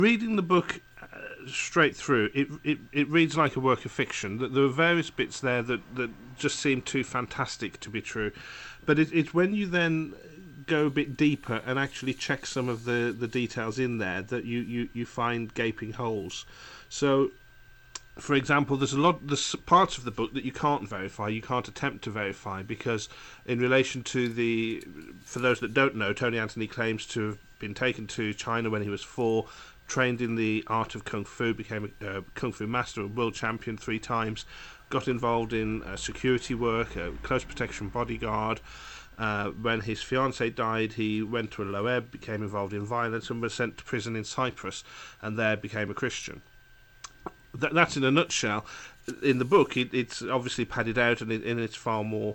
Reading the book straight through, it reads like a work of fiction. There are various bits there that just seem too fantastic to be true. But it's when you then go a bit deeper and actually check some of the details in there that you find gaping holes. So, for example, there's parts of the book that you can't verify, you can't attempt to verify, because in relation to for those that don't know, Tony Anthony claims to have been taken to China when he was 4, trained in the art of kung fu, became a kung fu master, a world champion 3 times, got involved in security work, a close protection bodyguard. When his fiancée died, he went to a Loeb, became involved in violence, and was sent to prison in Cyprus, and there became a Christian. That's in a nutshell. In the book, it's obviously padded out, and it's far more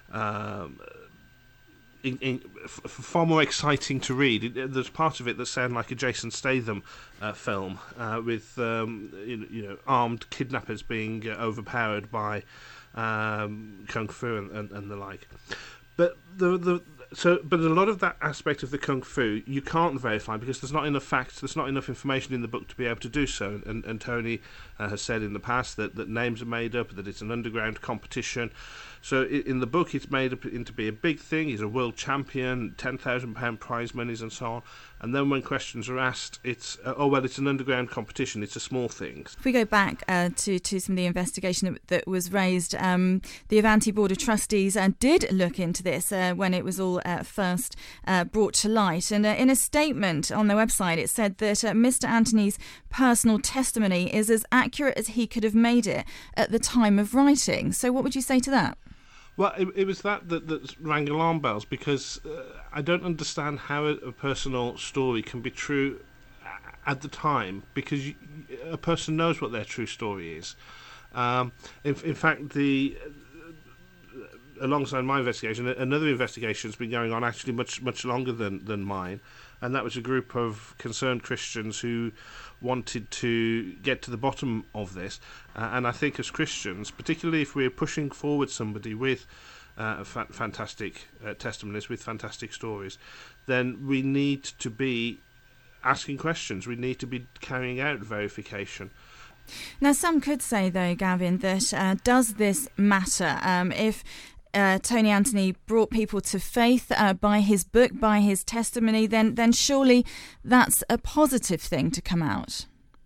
far more exciting to read. There's part of it that sound like a Jason Statham film, with armed kidnappers being overpowered by kung fu and the like. But but a lot of that aspect of the kung fu you can't verify, because there's not enough facts, there's not enough information in the book to be able to do so. And Tony has said in the past that names are made up, that it's an underground competition. So in the book, it's made up into be a big thing. He's a world champion, £10,000 prize monies, and so on. And then when questions are asked, it's it's an underground competition. It's a small thing. If we go back to some of the investigation that was raised, the Avanti Board of Trustees did look into this when it was all first brought to light. And in a statement on their website, it said that Mr. Anthony's personal testimony is as accurate as he could have made it at the time of writing. So what would you say to that? Well, it was that rang alarm bells, because I don't understand how a personal story can be true at the time, because a person knows what their true story is. In fact, alongside my investigation, another investigation has been going on actually much longer than mine, and that was a group of concerned Christians who wanted to get to the bottom of this. And I think as Christians, particularly if we're pushing forward somebody with fantastic testimonies, with fantastic stories, then we need to be asking questions. We need to be carrying out verification. Now, some could say, though, Gavin, that does this matter? If Tony Anthony brought people to faith by his book, by his testimony, then surely that's a positive thing to come out.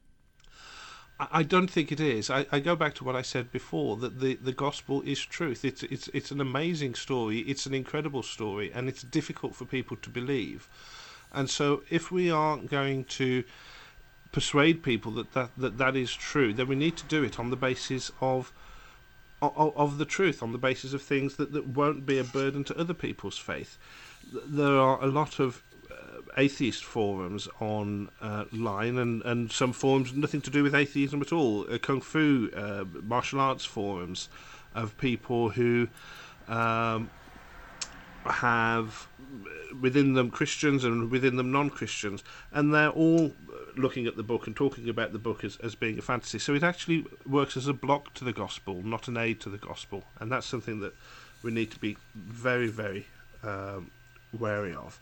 I don't think it is. I go back to what I said before, that the gospel is truth. It's an amazing story. It's an incredible story, and it's difficult for people to believe. And so if we are going to persuade people that is true, then we need to do it on the basis of the truth, on the basis of things that won't be a burden to other people's faith. There are a lot of atheist forums online, and some forums nothing to do with atheism at all. Kung fu, martial arts forums of people who have within them Christians and within them non-Christians, and they're all looking at the book and talking about the book as being a fantasy. So it actually works as a block to the gospel, not an aid to the gospel, and that's something that we need to be very, very wary of.